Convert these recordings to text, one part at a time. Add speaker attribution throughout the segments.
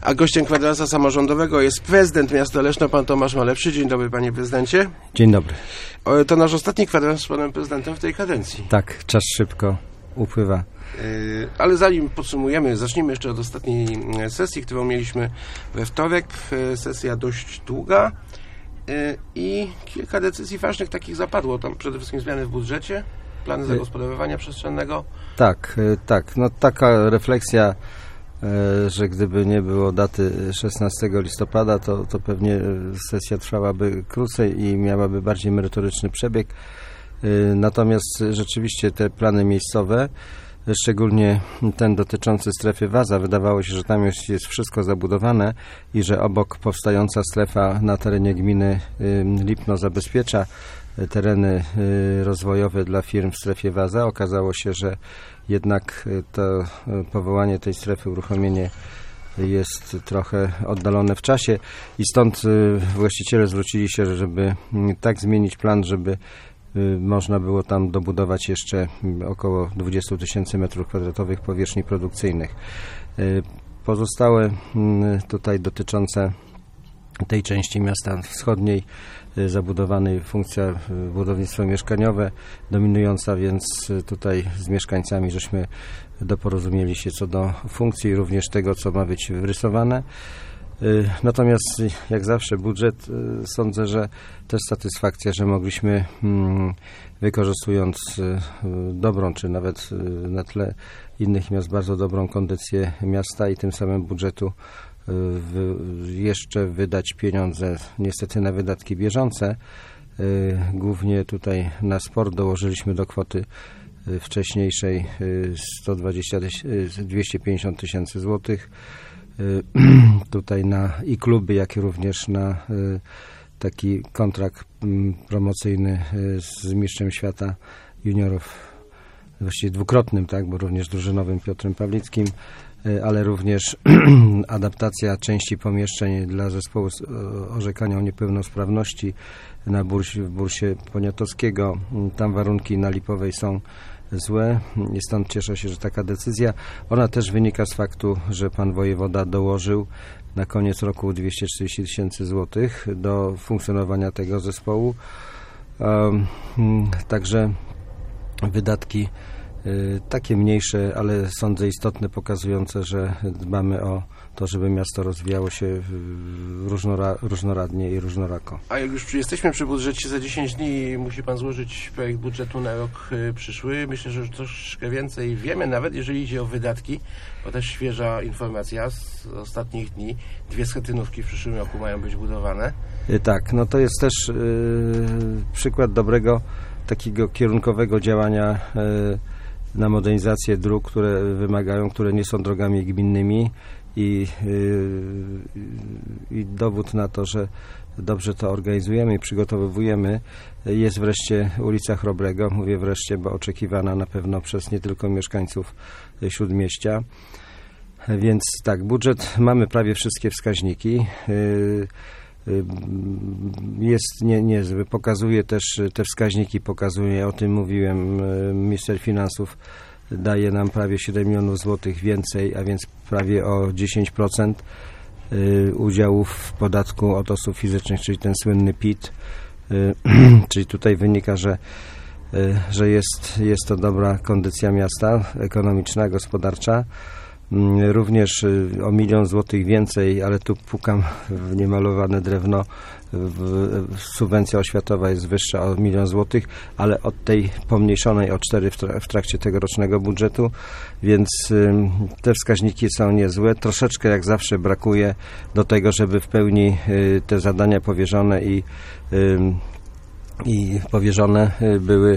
Speaker 1: A gościem kwadransa samorządowego jest prezydent miasta Leszno, pan Tomasz Malewszy. Dzień dobry, panie prezydencie.
Speaker 2: Dzień dobry.
Speaker 1: To nasz ostatni kwadrans z panem prezydentem w tej kadencji.
Speaker 2: Tak, czas szybko upływa.
Speaker 1: Ale zanim podsumujemy, zacznijmy jeszcze od ostatniej sesji, którą mieliśmy we wtorek. Sesja dość długa i kilka decyzji ważnych takich zapadło. Tam przede wszystkim zmiany w budżecie, plany zagospodarowania przestrzennego.
Speaker 2: Tak. No taka refleksja, że gdyby nie było daty 16 listopada, to pewnie sesja trwałaby krócej i miałaby bardziej merytoryczny przebieg. Natomiast rzeczywiście te plany miejscowe, szczególnie ten dotyczący strefy Waza, wydawało się, że tam jest wszystko zabudowane i że obok powstająca strefa na terenie gminy Lipno zabezpiecza tereny rozwojowe dla firm w strefie Waza. Okazało się, że jednak to powołanie tej strefy, uruchomienie jest trochę oddalone w czasie i stąd właściciele zwrócili się, żeby tak zmienić plan, żeby można było tam dobudować jeszcze około 20 000 m2 powierzchni produkcyjnych. Pozostałe tutaj dotyczące tej części miasta wschodniej zabudowanej funkcja budownictwo mieszkaniowe dominująca, więc tutaj z mieszkańcami żeśmy doporozumieli się co do funkcji i również tego, co ma być wyrysowane. Natomiast jak zawsze budżet, sądzę, że też satysfakcja, że mogliśmy, wykorzystując dobrą, czy nawet na tle innych miast bardzo dobrą kondycję miasta i tym samym budżetu, jeszcze wydać pieniądze niestety na wydatki bieżące. Głównie tutaj na sport dołożyliśmy do kwoty wcześniejszej 250 000 złotych. Tutaj na i kluby, jak i również na taki kontrakt promocyjny z mistrzem świata juniorów, właściwie dwukrotnym, tak, bo również drużynowym Piotrem Pawlickim, ale również adaptacja części pomieszczeń dla zespołu orzekania o niepełnosprawności w bursie poniatowskiego. Tam warunki na Lipowej są złe i stąd cieszę się, że taka decyzja. Ona też wynika z faktu, że pan wojewoda dołożył na koniec roku 240 000 złotych do funkcjonowania tego zespołu. Także wydatki takie mniejsze, ale sądzę istotne, pokazujące, że dbamy o to, żeby miasto rozwijało się różnorodnie i różnorako.
Speaker 1: A jak już jesteśmy przy budżecie, za 10 dni musi pan złożyć projekt budżetu na rok przyszły. Myślę, że już troszkę więcej wiemy, nawet jeżeli idzie o wydatki, bo też świeża informacja z ostatnich dni. 2 schetynówki w przyszłym roku mają być budowane.
Speaker 2: Tak, no to jest też przykład dobrego, takiego kierunkowego działania na modernizację dróg, które nie są drogami gminnymi i dowód na to, że dobrze to organizujemy i przygotowujemy. Jest wreszcie ulica Chrobrego, mówię wreszcie, bo oczekiwana na pewno przez nie tylko mieszkańców Śródmieścia. Więc tak, budżet, mamy prawie wszystkie wskaźniki. Jest niezły, pokazuje też te wskaźniki, o tym mówiłem, minister finansów daje nam prawie 7 milionów złotych więcej, a więc prawie o 10% udziałów w podatku od osób fizycznych, czyli ten słynny PIT, czyli tutaj wynika, że jest to dobra kondycja miasta, ekonomiczna, gospodarcza. Również o 1 000 000 złotych więcej, ale tu pukam w niemalowane drewno. Subwencja oświatowa jest wyższa o 1 000 000 złotych, ale od tej pomniejszonej o 4 w trakcie tegorocznego budżetu, więc te wskaźniki są niezłe. Troszeczkę jak zawsze brakuje do tego, żeby w pełni te zadania powierzone i powierzone były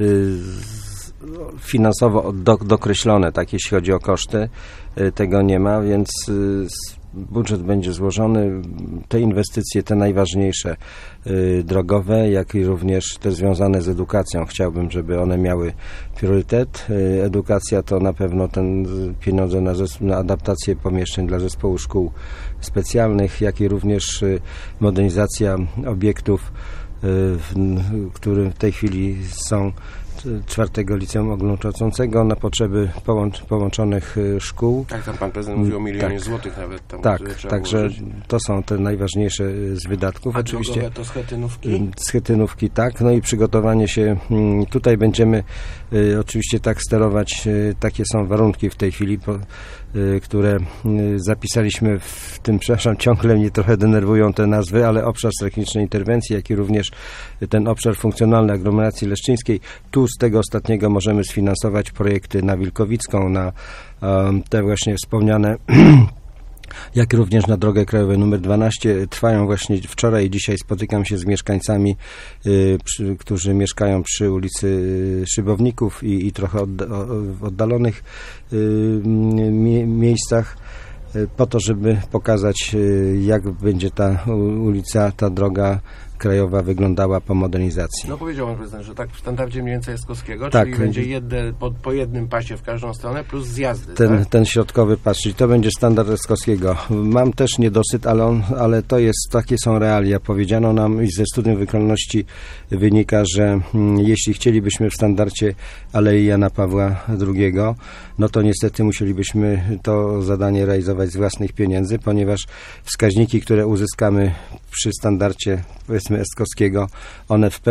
Speaker 2: finansowo dokreślone, tak jeśli chodzi o koszty. Tego nie ma, więc budżet będzie złożony. Te inwestycje, te najważniejsze drogowe, jak i również te związane z edukacją, chciałbym, żeby one miały priorytet. Edukacja to na pewno pieniądze na adaptację pomieszczeń dla zespołu szkół specjalnych, jak i również modernizacja obiektów, które w tej chwili są 4 liceum ogólnokształcącego na potrzeby połączonych szkół.
Speaker 1: Tak, tam pan prezydent mówił o milionie złotych nawet. Tam,
Speaker 2: także
Speaker 1: ułożyć.
Speaker 2: to są te najważniejsze z wydatków.
Speaker 1: A
Speaker 2: oczywiście
Speaker 1: drogowe to schetynówki?
Speaker 2: Schetynówki, tak. No i przygotowanie się. Tutaj będziemy oczywiście tak sterować. Takie są warunki w tej chwili, które zapisaliśmy w tym, przepraszam, ciągle mnie trochę denerwują te nazwy, ale obszar strategicznej interwencji, jak i również ten obszar funkcjonalny aglomeracji leszczyńskiej. Tu z tego ostatniego możemy sfinansować projekty na Wilkowicką, na te właśnie wspomniane jak również na drogę krajową nr 12. Trwają właśnie wczoraj i dzisiaj spotykam się z mieszkańcami, którzy mieszkają przy ulicy Szybowników i trochę w oddalonych miejscach, po to, żeby pokazać, jak będzie ta ulica, ta droga krajowa wyglądała po modernizacji.
Speaker 1: No powiedział pan prezydent, że tak w standardzie mniej więcej Jaskowskiego,
Speaker 2: tak,
Speaker 1: czyli będzie po jednym pasie w każdą stronę plus zjazdy.
Speaker 2: Ten środkowy pas, czyli to będzie standard Jaskowskiego. Mam też niedosyt, ale to jest, takie są realia. Powiedziano nam i ze studium wykonalności wynika, że jeśli chcielibyśmy w standardzie Alei Jana Pawła II, no to niestety musielibyśmy to zadanie realizować z własnych pieniędzy, ponieważ wskaźniki, które uzyskamy przy standardzie, powiedzmy, Jaskowskiego, one w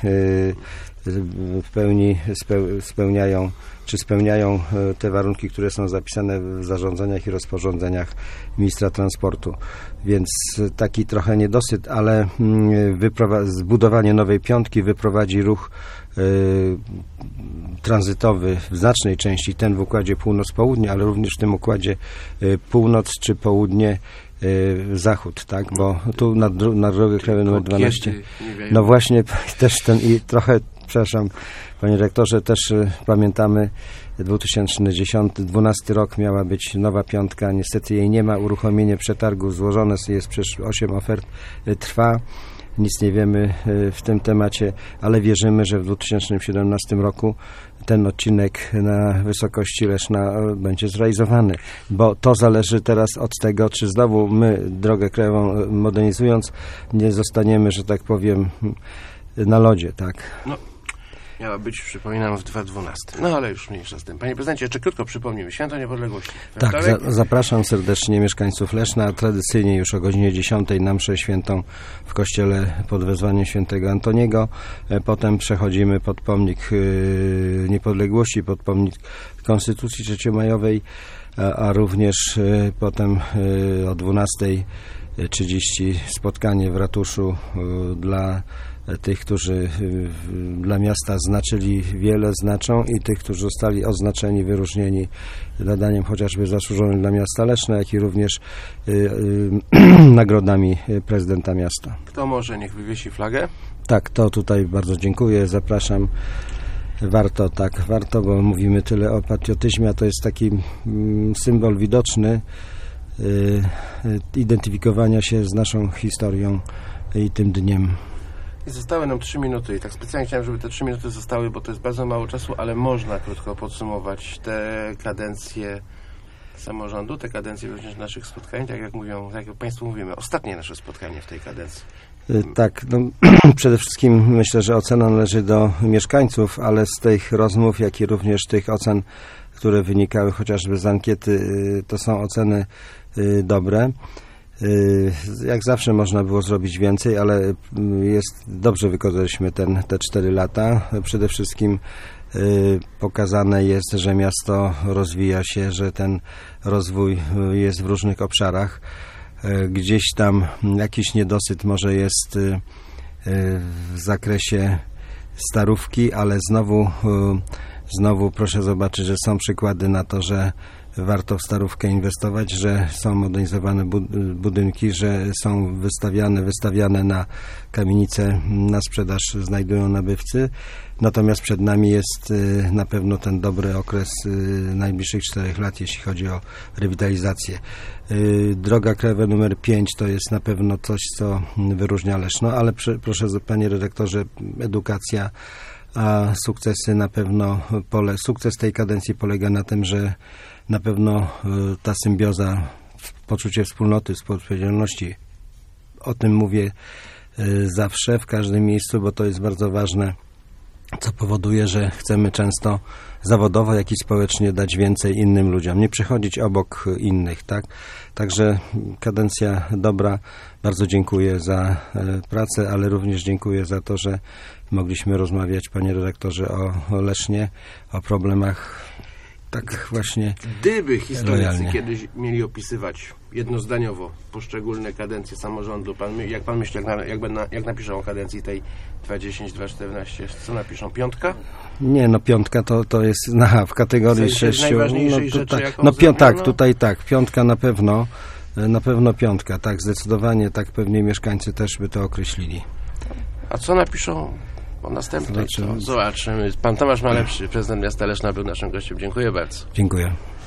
Speaker 2: pełni spełniają, czy spełniają te warunki, które są zapisane w zarządzeniach i rozporządzeniach ministra transportu. Więc taki trochę niedosyt, ale zbudowanie nowej piątki wyprowadzi ruch tranzytowy w znacznej części, ten w układzie północ-południe, ale również w tym układzie północ czy południe zachód, tak, bo tu na drogę krajową nr 12, no właśnie też i trochę, przepraszam, panie rektorze, też pamiętamy 2012 rok miała być nowa piątka, niestety jej nie ma, uruchomienie przetargu złożone jest, przecież 8 ofert trwa. Nic nie wiemy w tym temacie, ale wierzymy, że w 2017 roku ten odcinek na wysokości Leszna będzie zrealizowany, bo to zależy teraz od tego, czy znowu my drogę krajową modernizując nie zostaniemy, że tak powiem, na lodzie, tak?
Speaker 1: No, miała być, przypominam, w 2012. No ale już mniejsza z tym. Panie prezydencie, jeszcze krótko przypomnimy. Święto Niepodległości.
Speaker 2: Tak, zapraszam serdecznie mieszkańców Leszna. Tradycyjnie już o godzinie 10 na mszę świętą w kościele pod wezwaniem świętego Antoniego. Potem przechodzimy pod pomnik Niepodległości, pod pomnik Konstytucji Trzeciomajowej, a również potem o 12:30 spotkanie w ratuszu dla tych, którzy dla miasta znaczą i tych, którzy zostali oznaczeni, wyróżnieni nadaniem chociażby zasłużonym dla miasta Leszna, jak i również nagrodami prezydenta miasta.
Speaker 1: Kto może, niech wywiesi flagę?
Speaker 2: Tak, to tutaj bardzo dziękuję, zapraszam. Warto, bo mówimy tyle o patriotyzmie, a to jest taki symbol widoczny identyfikowania się z naszą historią i tym dniem.
Speaker 1: I zostały nam 3 minuty i tak specjalnie chciałem, żeby te 3 minuty zostały, bo to jest bardzo mało czasu, ale można krótko podsumować te kadencje samorządu, te kadencje również naszych spotkań, tak jak Państwu mówimy, ostatnie nasze spotkanie w tej kadencji.
Speaker 2: Tak, no, przede wszystkim myślę, że ocena należy do mieszkańców, ale z tych rozmów, jak i również tych ocen, które wynikały chociażby z ankiety, to są oceny dobre. Jak zawsze można było zrobić więcej, ale dobrze wykorzystaliśmy te 4 lata. Przede wszystkim pokazane jest, że miasto rozwija się, że ten rozwój jest w różnych obszarach. Gdzieś tam jakiś niedosyt może jest w zakresie Starówki, ale znowu proszę zobaczyć, że są przykłady na to, że warto w Starówkę inwestować, że są modernizowane budynki, że są wystawiane na kamienice, na sprzedaż znajdują nabywcy. Natomiast przed nami jest na pewno ten dobry okres najbliższych 4 lat, jeśli chodzi o rewitalizację. Droga krajowa nr 5 to jest na pewno coś, co wyróżnia Leszno, ale proszę, panie redaktorze, edukacja, a sukcesy na pewno, sukces tej kadencji polega na tym, że na pewno ta symbioza, poczucie wspólnoty, współodpowiedzialności, o tym mówię zawsze, w każdym miejscu, bo to jest bardzo ważne co powoduje, że chcemy często zawodowo, jak i społecznie dać więcej innym ludziom, nie przechodzić obok innych, tak? Także kadencja dobra. Bardzo dziękuję za pracę, ale również dziękuję za to, że mogliśmy rozmawiać, panie redaktorze, o Lesznie, o problemach tak właśnie.
Speaker 1: Gdyby historycy
Speaker 2: lojalnie
Speaker 1: kiedyś mieli opisywać jednozdaniowo poszczególne kadencje samorządu, jak pan myśli, jak napiszą o kadencji tej 2010-2014, co napiszą? 5?
Speaker 2: Nie, no 5 to jest w kategorii 6.
Speaker 1: Najważniejszej rzeczy, jaką
Speaker 2: Tak, tutaj tak, 5 na pewno 5, tak, zdecydowanie, tak pewnie mieszkańcy też by to określili.
Speaker 1: A co napiszą o następnej? Zobaczymy. Pan Tomasz Malewszy, prezydent miasta Leszna, był naszym gościem. Dziękuję bardzo.
Speaker 2: Dziękuję.